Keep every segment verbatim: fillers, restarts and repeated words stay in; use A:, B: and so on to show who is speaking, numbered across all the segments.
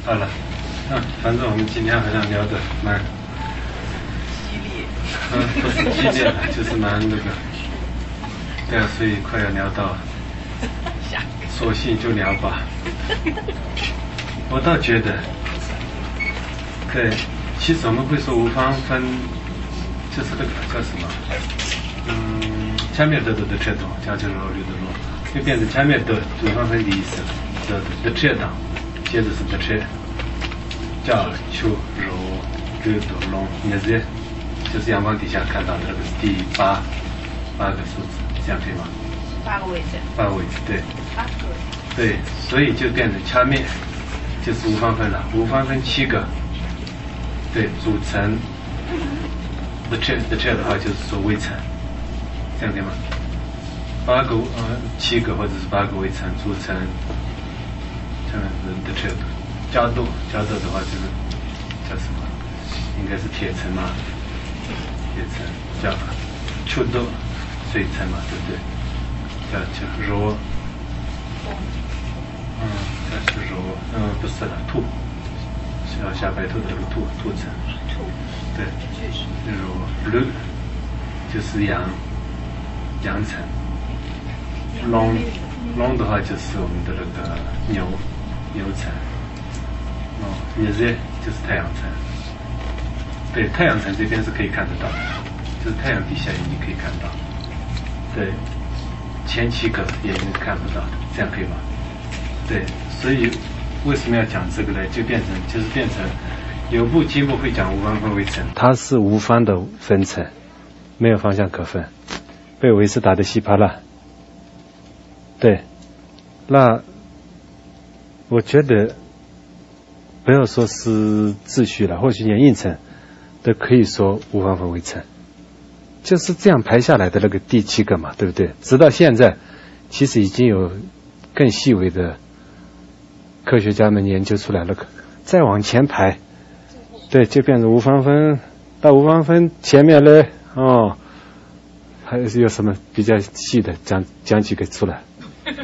A: 好了，啊，反正我们今天好像聊的蛮
B: 激烈，
A: 嗯，不是激烈了，就是蛮那个，对啊，所以快要聊到，索性就聊吧。我倒觉得，对，其实我们会说无方分，就是那个叫什么，嗯，前面的的的这种，讲就是罗律的罗，就变成前面的无方分的意思，的的这档。接着是的车，叫秋柔狗斗龙，也是就是阳光底下看到的这个是第八八个数字，这样对吗？
B: 八个位置。
A: 八个位置，对。
B: 八个位置。
A: 对，所以就变成前面就是无方分了，无方分七个，对，组成的车的车的话就是说微层，这样对吗？八个呃七个或者是八个微层组成。这样子的这个加度，加度的话就是叫什么？应该是铁层嘛，铁层叫触度水层嘛，对不对？叫叫柔，嗯，叫是柔，嗯，不是了，兔，小下白兔的那个兔，兔层，
B: 兔，
A: 对，柔绿就是阳，阳层，龙，龙的话就是我们的那个牛。牛层，哦，日日就是太阳层，对，太阳层这边是可以看得到的，就是太阳底下已经可以看到，对，前七个也已经看不到，这样可以吗？对，所以为什么要讲这个呢？就变成就是变成有部经部会讲无方分为层，它是无方的分层，没有方向可分，被维斯打得稀巴烂，对，那。我觉得不要说是秩序了，或许连应层都可以说无方分为层，就是这样排下来的那个第七个嘛，对不对？直到现在，其实已经有更细微的科学家们研究出来了，再往前排，对，就变成无方分。到无方分前面呢，哦，还有有什么比较细的？讲讲几个出来。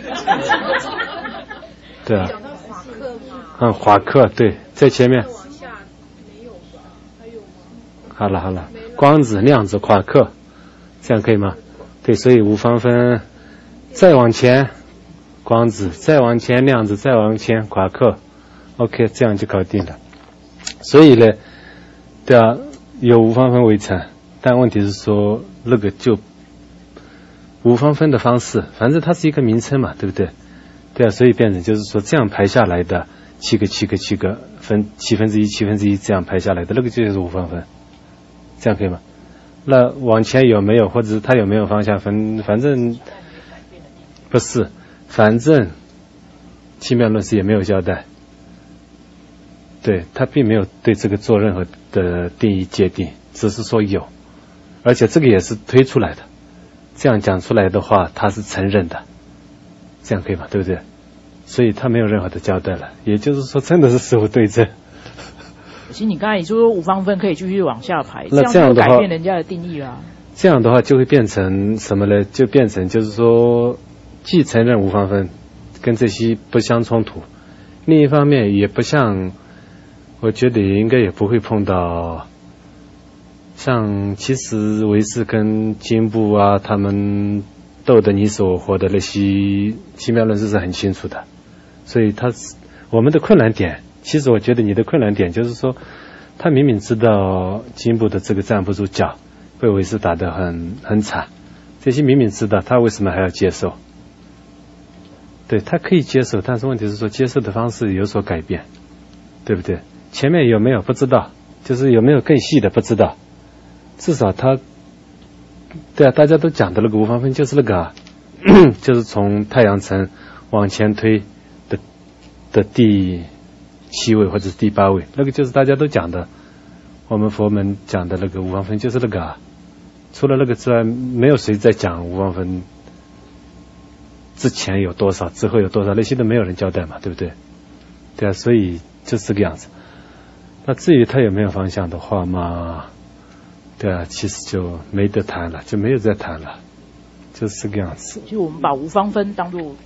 A: 对啊。嗯，华克对，在前面。往下没有吧？还有吗？好了好了，光子、量子、夸克，这样可以吗？对，所以无方分，再往前，光子，再往前量子，再往前夸克 ，OK， 这样就搞定了。所以呢，对啊，有无方分为层，但问题是说那个就无方分的方式，反正它是一个名称嘛，对不对？对啊，所以变成就是说这样排下来的。七个七个七个分七分之一七分之一这样排下来的那个就是无方分，这样可以吗？那往前有没有，或者是它有没有方向分？反正不是，反正奇妙论师也没有交代，对，他并没有对这个做任何的定义界定，只是说有，而且这个也是推出来的，这样讲出来的话，他是承认的，这样可以吗？对不对？所以他没有任何的交代了，也就是说真的是事物对证。
C: 其实你刚才也说无方分可以继续往下排，
A: 那这样的话
C: 改变人家的定义啦。
A: 这样的话就会变成什么呢？就变成就是说既承认无方分跟这些不相冲突，另一方面也不像，我觉得应该也不会碰到像其实维斯跟金部啊他们斗得你死我活的那些奇妙论师是很清楚的，所以他我们的困难点，其实我觉得你的困难点就是说，他明明知道金部的这个站不住脚，被维斯打得很很惨，这些明明知道，他为什么还要接受？对，他可以接受，但是问题是说接受的方式有所改变，对不对？前面有没有不知道，就是有没有更细的不知道，至少他。对啊，大家都讲的那个无方分就是那个、啊，就是从太阳层往前推的的第七位或者是第八位，那个就是大家都讲的，我们佛门讲的那个无方分就是那个、啊，除了那个之外，没有谁在讲无方分之前有多少，之后有多少，那些都没有人交代嘛，对不对？对啊，所以就是这个样子。那至于他有没有方向的话嘛？对啊，其实就没得谈了，就没有再谈了，就是这个样子。
C: 就我们把无方分当作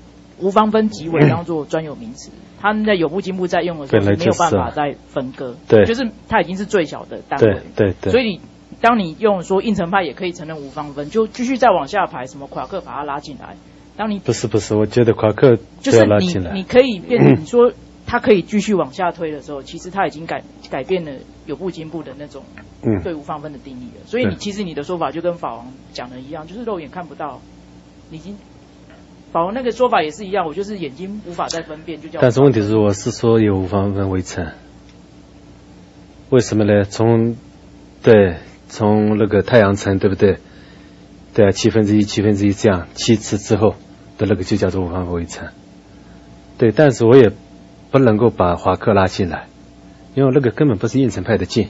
C: 无方分极微当做专有名词，他们在有部经部在用的时候是没有办法再分割，
A: 对，
C: 就是它已经是最小的单位，
A: 对对对，
C: 所以你当你用说映成派也可以承认无方分，就继续再往下排，什么夸克把它拉进来。当你
A: 不是不是，我觉得夸克
C: 就是
A: 要拉进来，
C: 你你可以变成你说它可以继续往下推的时候，其实它已经改改变了有部经部的那种对无方分的定义了。所以你其实你的说法就跟法王讲的一样，就是肉眼看不到，你已经法王那个说法也是一样，我就是眼睛无法再分辨，就叫。
A: 但是问题是，我是说有无方分为成，为什么呢？从对从那个太阳层，对不对？对啊，七分之一七分之一这样七次之后的那个就叫做无方分为成。对，但是我也不能够把华克拉进来，因为那个根本不是映成派的镜，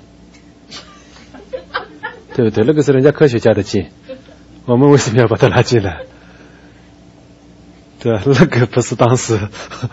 A: 对不对？那个是人家科学家的镜，我们为什么要把它拉进来？对啊，那个不是当时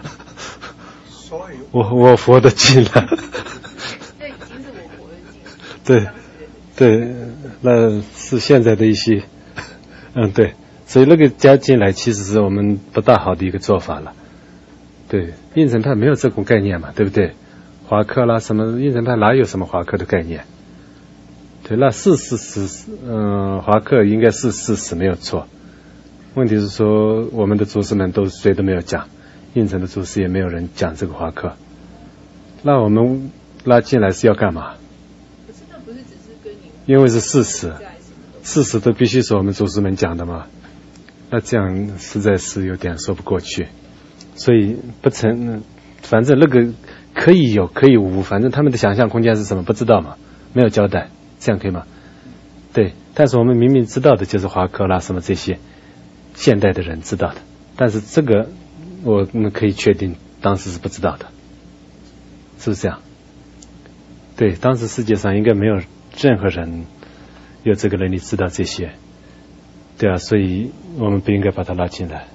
A: 我我佛的镜了。
B: 这已经是我佛的镜。
A: 对对，那是现在的一些，嗯对，所以那个加进来其实是我们不大好的一个做法了。对，映成派没有这种概念嘛，对不对？华克啦什么映成派哪有什么华克的概念？对，那是是是，嗯，华克应该是事实没有错。问题是说我们的祖师们都谁都没有讲，映成的祖师也没有人讲这个华克。那我们拉进来是要干嘛？
B: 可是那不是只是跟你，
A: 因为是事实，事实都必须是我们祖师们讲的嘛。那这样实在是有点说不过去。所以不成，反正那个可以有可以无，反正他们的想象空间是什么不知道嘛，没有交代，这样可以吗？对，但是我们明明知道的就是华克啦什么这些现代的人知道的，但是这个我们可以确定当时是不知道的，是不是这样？对，当时世界上应该没有任何人有这个能力知道这些，对啊，所以我们不应该把它拉进来。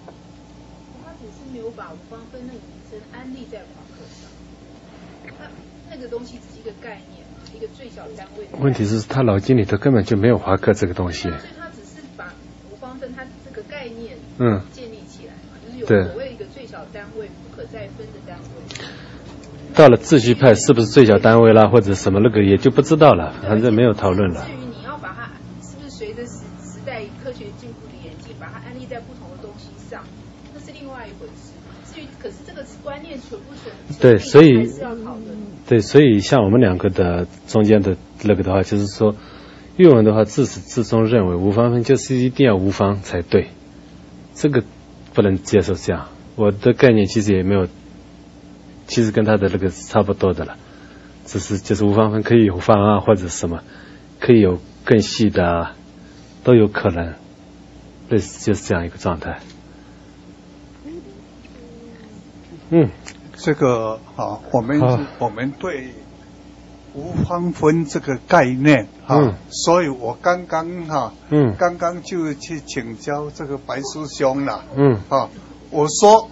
A: 问题是他脑筋里头根本就没有华克这个东西，
B: 所以他只是把无方分他这个概念
A: 嗯
B: 建立起来嘛，嗯、就是有所谓一个最小单位不可再分的单位。
A: 到了秩序派是不是最小单位啦，或者什么那个也就不知道了，反正没有讨论了。
B: 至于你要把它是不是随着时时代科学进步的演进，把它安立在不同的东西上，那是另外一回事。至于可是这个观念存不存，
A: 对，所以
B: 还是要讨论。
A: 对，所以像我们两个的中间的那个的话，就是说，韵文的话自始至终认为无方分就是一定要无方才对，这个不能接受这样。我的概念其实也没有，其实跟他的那个是差不多的了，只是就是无方分可以有方啊，或者什么，可以有更细的啊，都有可能，类似就是这样一个状态。嗯。
D: 这个啊，我们我们对无方分这个概念哈、啊嗯，所以我刚刚哈，嗯，刚刚就去请教这个白师兄了，嗯，啊，我说，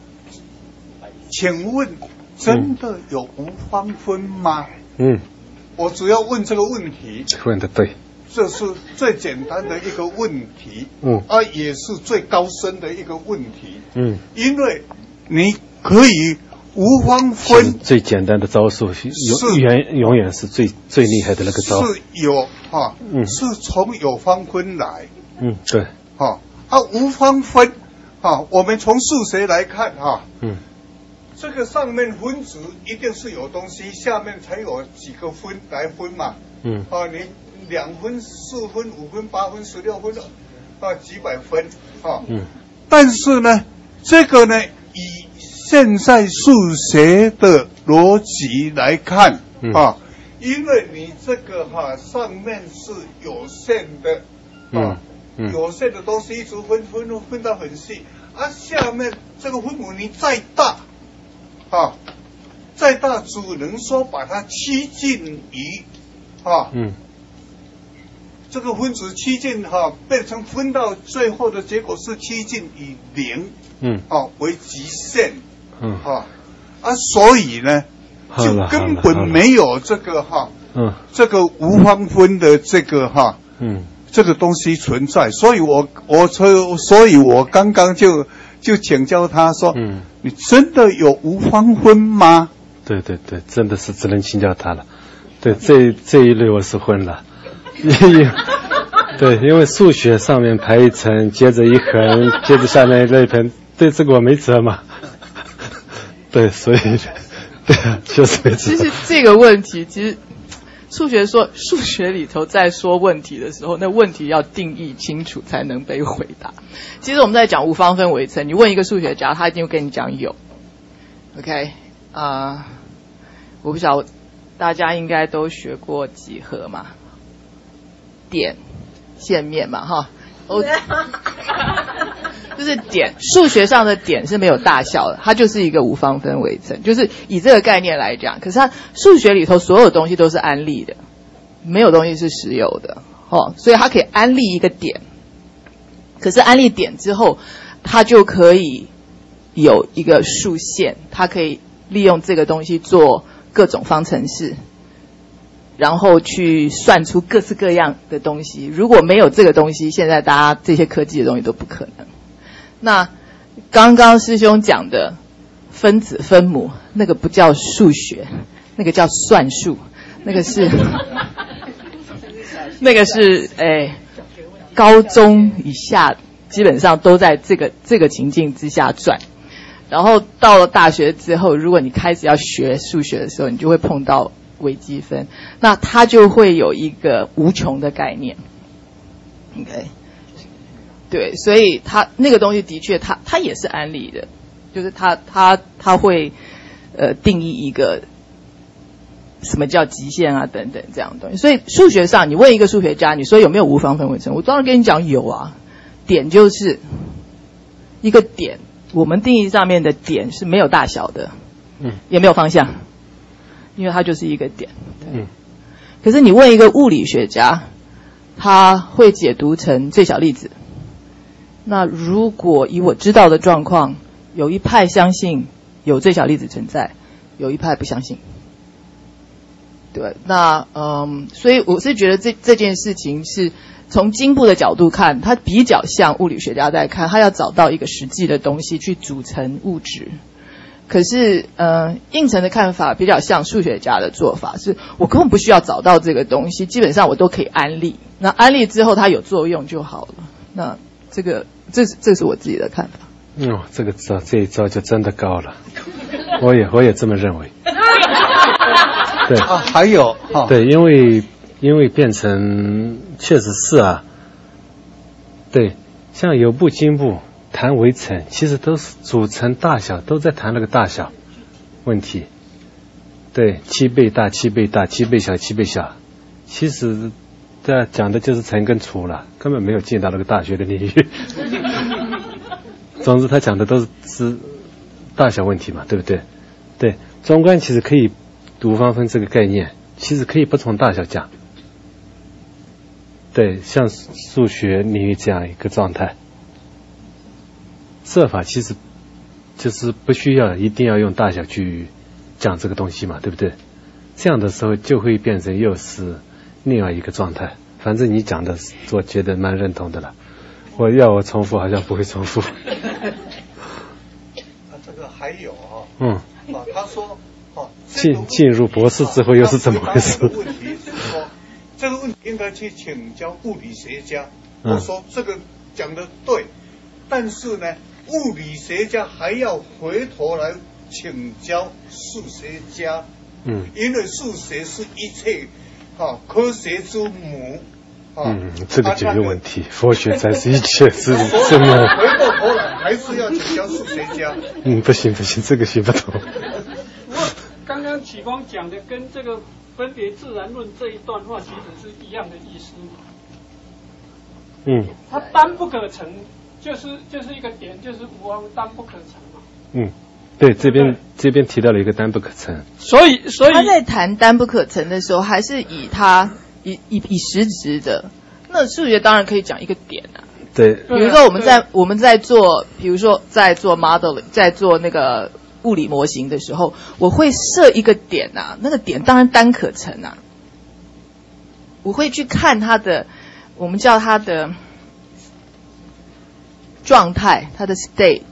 D: 请问真的有无方分吗？嗯，我主要问这个问题，
A: 问的对，
D: 这是最简单的一个问题，嗯，啊，也是最高深的一个问题，嗯，因为你可以。无方分
A: 最简单的招数，永远永远是最最厉害的那个招。
D: 是有啊，嗯，是从有方分来，
A: 嗯，对，
D: 啊啊无方分啊，我们从数学来看哈、啊，嗯，这个上面分子一定是有东西，下面才有几个分来分嘛，嗯，啊你两分、四分、五分、八分、十六分啊几百分啊，嗯，但是呢，这个呢以现在数学的逻辑来看、嗯、啊，因为你这个哈、啊、上面是有限的啊、嗯嗯，有限的东西一直分分分到很细，啊，下面这个分母你再大啊，再大只能说把它趋近于啊，嗯，这个分子趋近哈、啊、变成分到最后的结果是趋近于零，嗯，啊为极限。嗯啊啊，所以呢，就根本没有这个哈，嗯，这个无方分的这个哈，嗯，这个东西存在。所以我我所所以我刚刚就就请教他说：“嗯，你真的有无方分吗？”
A: 对对对，真的是只能请教他了。对，这这一类我是混了。对，因为数学上面排一层，接着一横，接着下面一类盆，对这个我没辙嘛。对，所以对啊，确实没辙。
C: 其实这个问题，其实数学说数学里头在说问题的时候，那问题要定义清楚才能被回答。其实我们在讲无方分微层，你问一个数学家，他一定会跟你讲有。OK 啊、呃，我不晓得大家应该都学过几何嘛，点、线面嘛，哈。哦，就是点，数学上的点是没有大小的，它就是一个无方分微层，就是以这个概念来讲。可是它数学里头所有东西都是安立的，没有东西是实有的，哦，所以它可以安立一个点。可是安立点之后，它就可以有一个数线，它可以利用这个东西做各种方程式。然后去算出各式各样的东西。如果没有这个东西，现在大家这些科技的东西都不可能。那刚刚师兄讲的分子分母，那个不叫数学，那个叫算术，那个是那个是哎，高中以下基本上都在这个这个情境之下转。然后到了大学之后，如果你开始要学数学的时候，你就会碰到微积分，那它就会有一个无穷的概念。OK， 对，所以它那个东西的确它，它它也是安立的，就是它它它会呃定义一个什么叫极限啊等等这样的东西。所以数学上，你问一个数学家，你说有没有无方分微层，我当然跟你讲有啊。点就是一个点，我们定义上面的点是没有大小的，嗯，也没有方向。因为它就是一个点，嗯。可是你问一个物理学家，他会解读成最小粒子。那如果以我知道的状况，有一派相信有最小粒子存在，有一派不相信。对，那嗯，所以我是觉得这这件事情是从经部的角度看，它比较像物理学家在看，他要找到一个实际的东西去组成物质。可是，呃，应成的看法比较像数学家的做法，是我根本不需要找到这个东西，基本上我都可以安立。那安立之后它有作用就好了。那这个，这是这是我自己的看法。
A: 哦，这个招这一招就真的高了，我也我也这么认为。对
D: 啊，还有啊，
A: 对，因为因为变成确实是啊，对，像有部经部。谈微层其实都是组成大小，都在谈那个大小问题。对，七倍大，七倍大，七倍小，七倍小。其实这讲的就是乘跟除了，根本没有进到那个大学的领域。总之，他讲的都是是大小问题嘛，对不对？对，中观其实可以无方分这个概念，其实可以不从大小讲。对，像数学领域这样一个状态。设法其实就是不需要一定要用大小去讲这个东西嘛，对不对？这样的时候就会变成又是另外一个状态。反正你讲的我觉得蛮认同的了，我要我重复好像不会重复。
D: 啊，这个还有啊，
A: 嗯，
D: 啊，他说，啊，
A: 进进入博士之后又是怎么回事？
D: 这个问题是说，这个问题应该去请教物理学家。我说这个讲的对，但是呢。物理学家还要回头来请教数学家，嗯，因为数学是一切，哈、啊，科学之母，啊、
A: 嗯，这个解决问题，啊、佛学才是一切之之母。
D: 回过头来还是要请教数学家。
A: 嗯，不行不行，这个行不通。
E: 不过刚刚启光讲的跟这个分别自然论这一段话其实是一样的意思。
A: 嗯，
E: 它单不可成。就是就是一个点，就是无方单不可成嘛。
A: 嗯，对，这边对这边提到了一个单不可成。
E: 所以所以
C: 他在谈单不可成的时候，还是以他以以以实质的。那数学当然可以讲一个点啊。
A: 对。
C: 比如说我们在我们在做，比如说在做 modeling， 在做那个物理模型的时候，我会设一个点啊，那个点当然单可成啊。我会去看它的，我们叫它的状态，它的 state，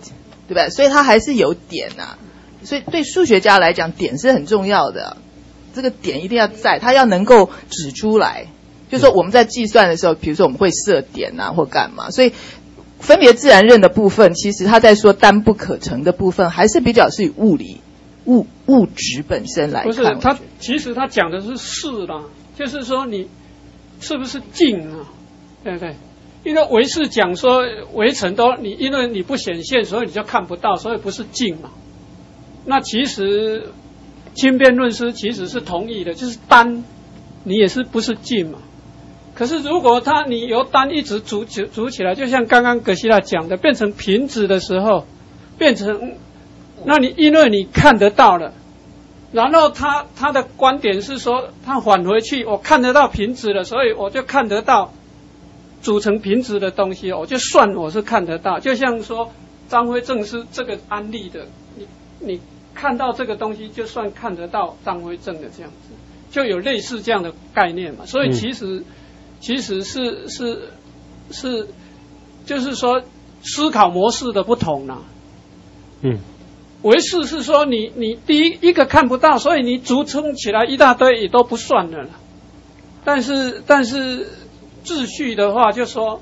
F: 对吧？所以它还是有点啊。所以对数学家来讲，点是很重要的，这个点一定要在，它要能够指出来。就是说我们在计算的时候，比如说我们会设点啊或干嘛，所以分别自然认的部分，其实他在说单不可成的部分，还是比较是以物理物物质本身来看。
E: 不是，他其实他讲的是事啦，就是说你是不是静啊，对不对？因为唯识讲说微尘都你因为你不显现，所以你就看不到，所以不是静嘛。那其实轻辩论师其实是同意的，就是单你也是不是静嘛。可是如果它你由单一直组组组起来，就像刚刚葛西拉讲的，变成平直的时候，变成，那你因为你看得到了，然后他他的观点是说，他返回去，我看得到平直了，所以我就看得到组成平直的东西，我就算我是看得到。就像说张辉正是这个案例的，你你看到这个东西，就算看得到张辉正的这样子，就有类似这样的概念嘛。所以其实。嗯其实是是是，就是说思考模式的不同啦。嗯，唯识是说你你第一一个看不到，所以你组成起来一大堆也都不算了啦。但是但是秩序的话，就说，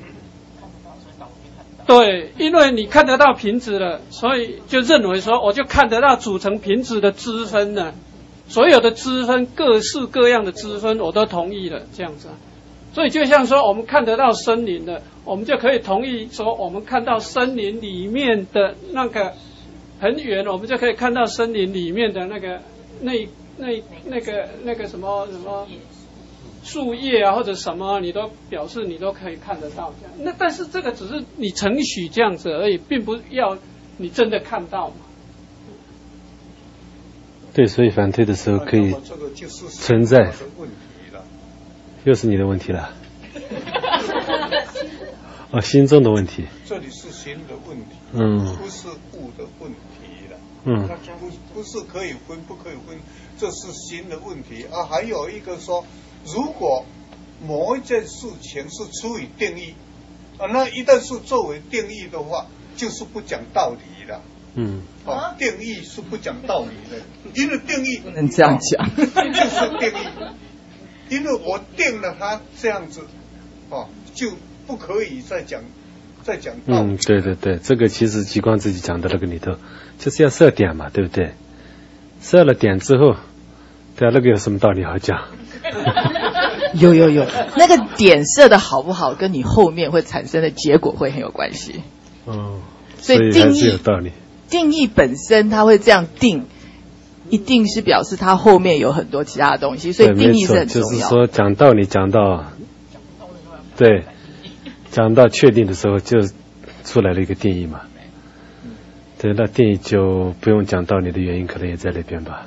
E: 对，因为你看得到瓶子了，所以就认为说我就看得到组成瓶子的支分了，所有的支分各式各样的支分我都同意了，这样子。所以就像说我们看得到森林的，我们就可以同意说我们看到森林里面的那个很远，我们就可以看到森林里面的那个那那那个那个什么什么树叶啊或者什么，你都表示你都可以看得到这样。那但是这个只是你承许这样子而已，并不要你真的看到嘛。
A: 对，所以反对的时候可以存在。又是你的问题了。哦，心中的问题。
D: 这里是心的问题，
A: 嗯，
D: 不是物的问题了。
A: 嗯，
D: 不不是可以分不可以分，这是心的问题啊。还有一个说，如果某一件事情是出于定义啊，那一旦是作为定义的话，就是不讲道理了。
A: 嗯，
D: 啊，定义是不讲道理的，因为定义
F: 不能这样讲，
D: 就是定义。因为我定了它这样子，哦，就不可以再讲，再讲道理。
A: 嗯，对对对，这个其实极光自己讲的那个里头，就是要设点嘛，对不对？设了点之后，对啊，那个有什么道理好讲？
F: 有有有，那个点设的好不好，跟你后面会产生的结果会很有关系。
A: 哦，
F: 所以定义
A: 有道理。定
F: 义本身它会这样定。一定是表示它后面有很多其他的东西，所以定义是很重要。
A: 就是说讲道理讲到，对，讲到确定的时候就出来了一个定义嘛。对，那定义就不用讲道理的原因可能也在那边吧。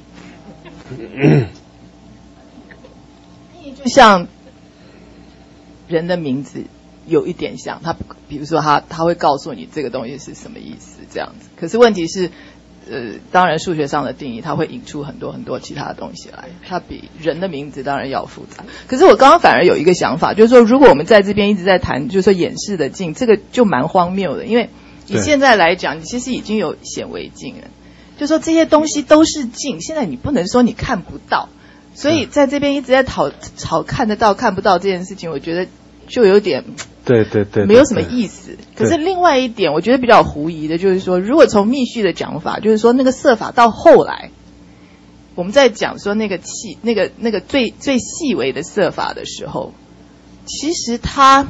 F: 就像人的名字有一点像，他比如说他他会告诉你这个东西是什么意思这样子，可是问题是。呃，当然数学上的定义它会引出很多很多其他的东西来，它比人的名字当然要复杂。可是我刚刚反而有一个想法，就是说如果我们在这边一直在谈就是说演示的镜，这个就蛮荒谬的，因为你现在来讲你其实已经有显微镜了，就说这些东西都是镜，现在你不能说你看不到，所以在这边一直在讨讨看得到看不到这件事情，我觉得就有点
A: 对对 对, 对，
F: 没有什么意思。可是另外一点，我觉得比较狐疑的就是说，如果从密序的讲法，就是说那个色法到后来，我们在讲说那个气、那个那个最最细微的色法的时候，其实它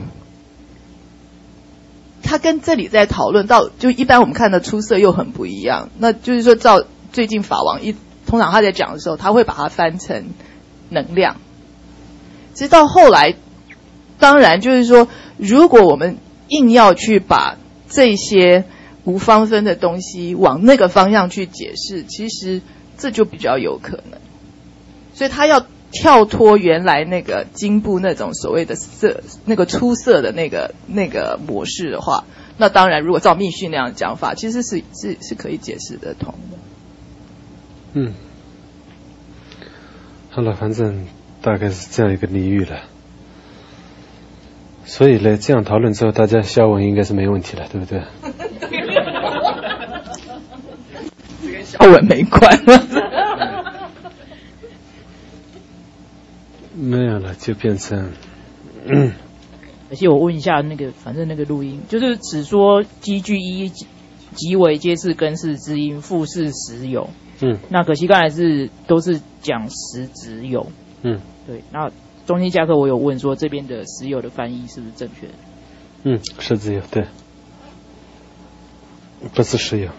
F: 它跟这里在讨论到，就一般我们看的出色又很不一样。那就是说，照最近法王一通常他在讲的时候，他会把它翻成能量。其实到后来。当然，就是说，如果我们硬要去把这些无方分的东西往那个方向去解释，其实这就比较有可能。所以他要跳脱原来那个经部那种所谓的色、那个出色的那个那个模式的话，那当然，如果照密训那样讲法，其实是是是可以解释得通的。
A: 嗯，好了，反正大概是这样一个领域了。所以呢，这样讨论之后，大家下文应该是没问题了，对不对？
F: 小文没关
A: 没有了，就变成。
C: 嗯。而且我问一下那个，反正那个录音就是只说积聚一即为皆是根式之音，复是实有。嗯。那可惜刚才是都是讲实质有。嗯。对，那中心加课我有问说这边的实有的翻译是不是正确的？
A: 嗯，实质有，对，不是实有。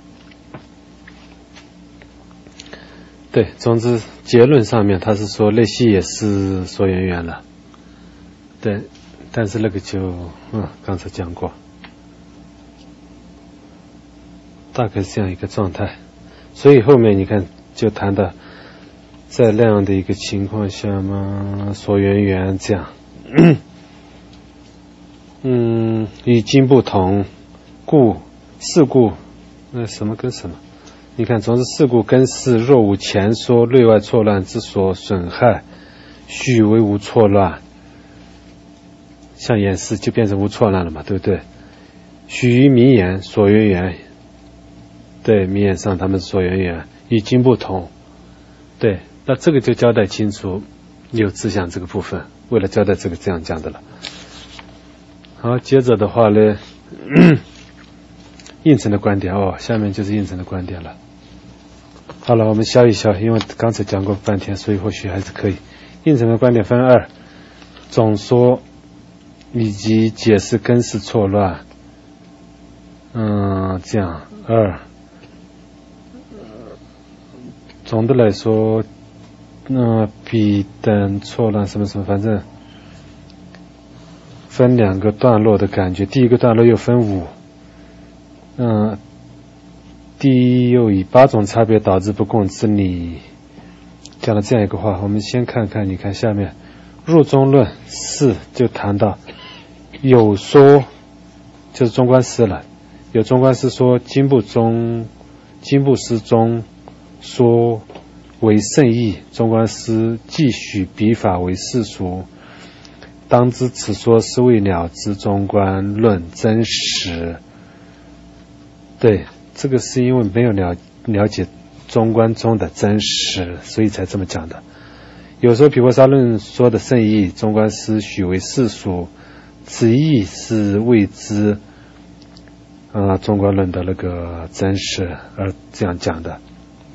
A: 对，总之结论上面他是说类系也是所缘缘了。对，但是那个就嗯刚才讲过，大概是这样一个状态。所以后面你看就谈到在那样的一个情况下嘛，所缘缘这样。嗯，与今不同，故事故那什么跟什么？你看，总是事故根是若无前说内外错乱之所损害，须为无错乱。像言事就变成无错乱了嘛，对不对？许于名言所缘缘，对，名言上他们所缘缘与今不同，对，那这个就交代清楚有志向这个部分，为了交代这个这样讲的了。好，接着的话呢，应成的观点哦，下面就是应成的观点了。好了，我们消一消，因为刚才讲过半天，所以或许还是可以。应成的观点分二：总说以及解释根式错乱。嗯，这样二。总的来说，那、呃、彼等错乱什么什么，反正。分两个段落的感觉，第一个段落又分五，嗯、呃，第一又以八种差别导致不共之理，讲了这样一个话。我们先看看，你看下面入中论四就谈到有说，就是中观师了，有中观师说经部中经部师中说为圣义，中观师继续笔法为世俗，当知此说是为了知中观论真实。对，这个是因为没有了了解中观中的真实，所以才这么讲的。有时候毗婆沙论说的圣义，中观师许为世俗，此义是为知啊、呃、中观论的那个真实而这样讲的。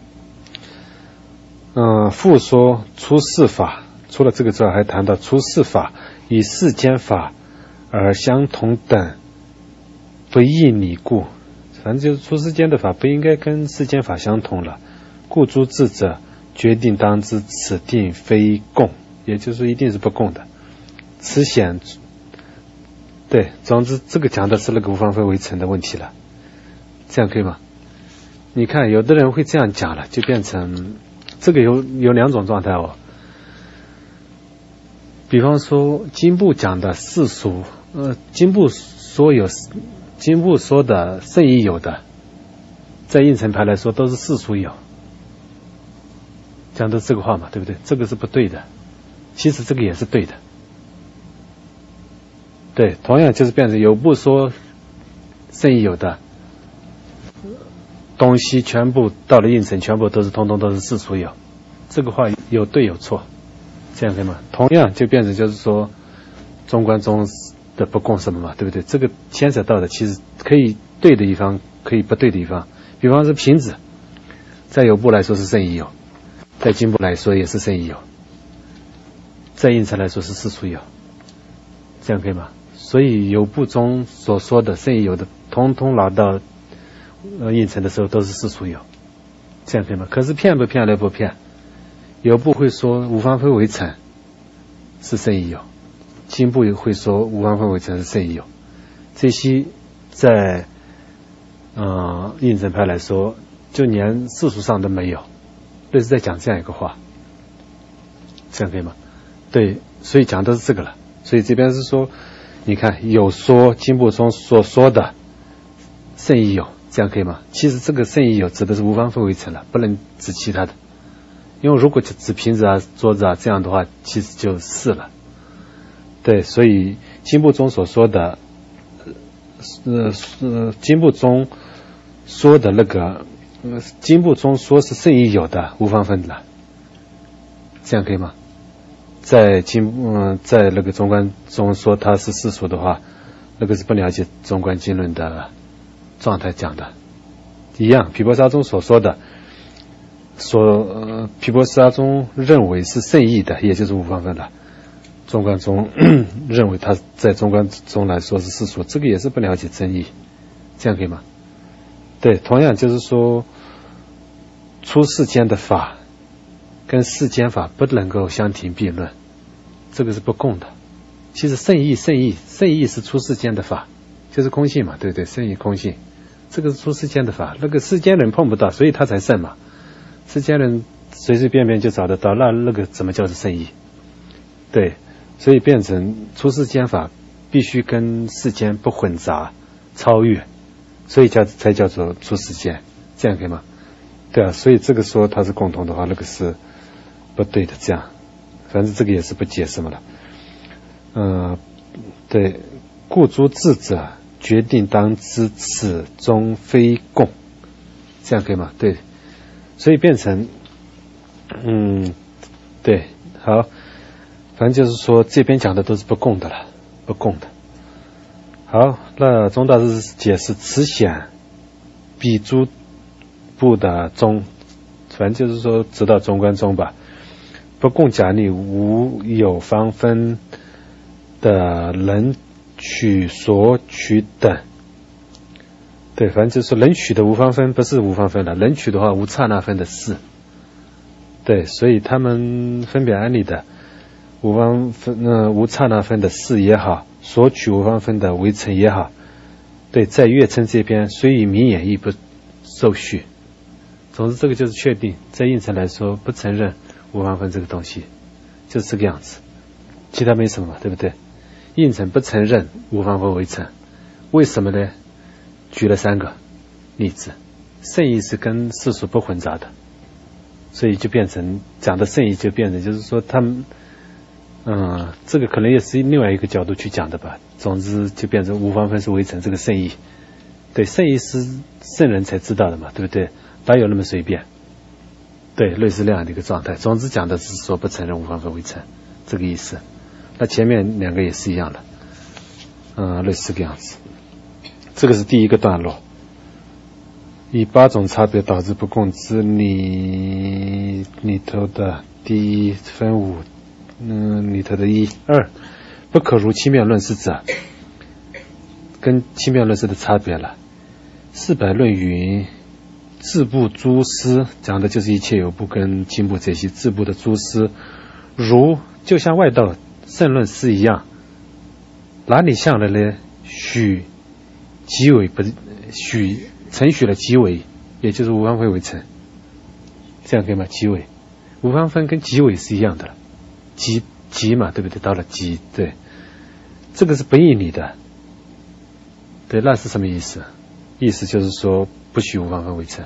A: 嗯、呃，复说出世法，除了这个之外，还谈到出世法与世间法而相同等，不异理故。反正就是出世间的法不应该跟世间法相同了，故诸智者决定当知此定非共，也就是说一定是不共的。此显对，总之这个讲的是那个无方分为成的问题了，这样可以吗？你看有的人会这样讲了，就变成这个有有两种状态哦。比方说经部讲的世俗，呃，经部说有经部说的圣义有的，在应成派来说都是世俗有，讲的这个话嘛，对不对？这个是不对的，其实这个也是对的。对，同样就是变成有部说圣义有的东西，全部到了应成，全部都是通通都是世俗有，这个话有对有错。这样可以吗？同样就变成就是说中观中的不共什么嘛，对不对？这个牵扯到的其实可以对的一方，可以不对的一方。比方说瓶子，在有部来说是圣义有，在经部来说也是圣义有，在应成来说是世俗有，这样可以吗？所以有部中所说的圣义有的，通通拿到呃应成的时候都是世俗有，这样可以吗？可是骗不骗来不骗？有部会说无方分为成是圣义有，经部会说无方分为成是圣义有，这些在呃应成派来说就连世俗上都没有，这是在讲这样一个话，这样可以吗？对，所以讲的是这个了。所以这边是说你看有说经部中所说的圣义有，这样可以吗？其实这个圣义有指的是无方分为成了，不能指其他的，因为如果指瓶子啊桌子啊这样的话其实就是了。对，所以经部中所说的呃呃经部中说的那个呃经部中说是圣意有的无方分的，这样可以吗？在经嗯、呃、在那个中观中说它是世俗的话，那个是不了解中观经论的状态讲的，一样。毗婆沙宗所说的，所呃毗婆沙宗认为是圣意的，也就是无方分的。中观中认为他在中观中来说是世俗，这个也是不了解真意，这样可以吗？对，同样就是说，出世间的法跟世间法不能够相提并论，这个是不共的。其实圣意圣意圣意是出世间的法，就是空性嘛，对不对？圣意空性，这个是出世间的法，那个世间人碰不到，所以他才圣嘛。世间人随随便便就找得到，那那个怎么叫做圣意？对。所以变成出世间法必须跟世间不混杂超越，所以叫才叫做出世间，这样可以吗？对啊，所以这个说它是共同的话，那个是不对的，这样反正这个也是不解什么了。嗯、呃，对，故诸智者决定当知此中非共，这样可以吗？对，所以变成嗯，对，好。反正就是说这边讲的都是不共的了，不共的。好，那宗大师解释此显比诸部的宗，反正就是说直到中观宗吧，不共假立无有方分的能取所取等。对，反正就是说能取的无方分不是无方分的，能取的话无刹那分的是。对，所以他们分别安立的无方分呃无刹那分的是也好，所取无方分的为成也好，对，在乐称这边虽以明眼亦不受续。总之这个就是确定，在应成来说不承认无方分这个东西，就是这个样子，其他没什么嘛，对不对？应成不承认无方分为成，为什么呢？举了三个例子，圣意是跟世俗不混杂的，所以就变成讲的圣意就变成就是说他们嗯，这个可能也是另外一个角度去讲的吧。总之就变成无方分是为成这个圣意，对，圣意是圣人才知道的嘛，对不对？哪有那么随便？对，类似那样的一个状态。总之讲的是说不承认无方分为成这个意思。那前面两个也是一样的，嗯，类似这个样子。这个是第一个段落，以八种差别导致不共之理里头的第一分五。嗯，里头的一二不可如七面论师者，跟七面论师的差别了。四百论云，自部诸师讲的就是一切有部跟经部这些自部的诸师，如就像外道圣论师一样，哪里像了呢？许即为不许承许了即为，也就是无方分为成，这样可以吗？即为无方分跟即为是一样的了。即即嘛，对不对？到了即，对，这个是不义理的。对，那是什么意思？意思就是说不许无方分为成。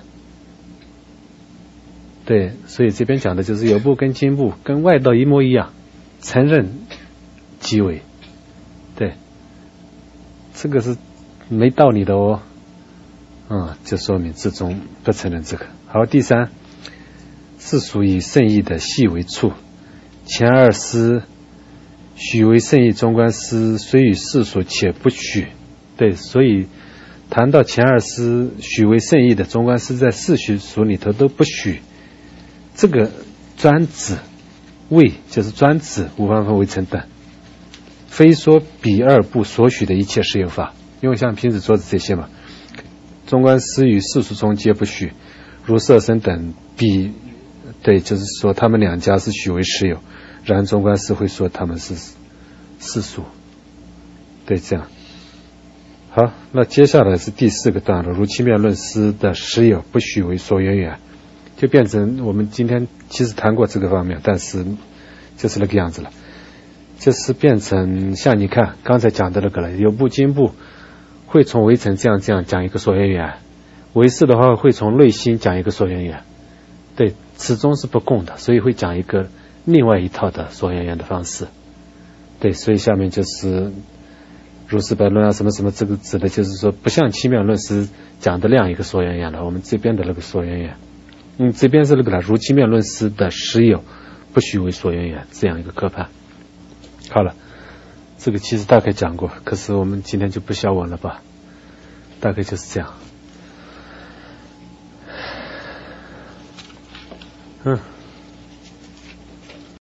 A: 对，所以这边讲的就是有部跟经部跟外道一模一样，承认即为。对，这个是没道理的哦。嗯，就说明至终不承认这个。好，第三是属于圣意的细微处。前二师许为圣意中观师，虽与世俗且不许。对，所以谈到前二师许为圣意的中观师，在世俗里头都不许。这个专指为就是专指无方分为成等，非说彼二部所许的一切实有法，因为像瓶子桌子这些嘛，中观师与世俗中皆不许，如色身等彼，对，就是说他们两家是许为实有，然中观师会说他们是世俗。对，这样。好，那接下来是第四个段落，如七面论师的实有不许为所缘缘，就变成我们今天其实谈过这个方面，但是就是那个样子了，就是变成像你看刚才讲的那个了，有部经部会从围城这样这样讲一个所缘缘，唯识的话会从内心讲一个所缘缘，对，始终是不共的，所以会讲一个另外一套的所缘缘的方式。对，所以下面就是如是百论啊什么什么，这个指的就是说不像奇妙论师讲的那样一个所缘缘的，我们这边的那个所缘缘，嗯，这边是那个如奇妙论师的实有不许为所缘缘这样一个科判。好了，这个其实大概讲过，可是我们今天就不消文了吧，大概就是这样。嗯。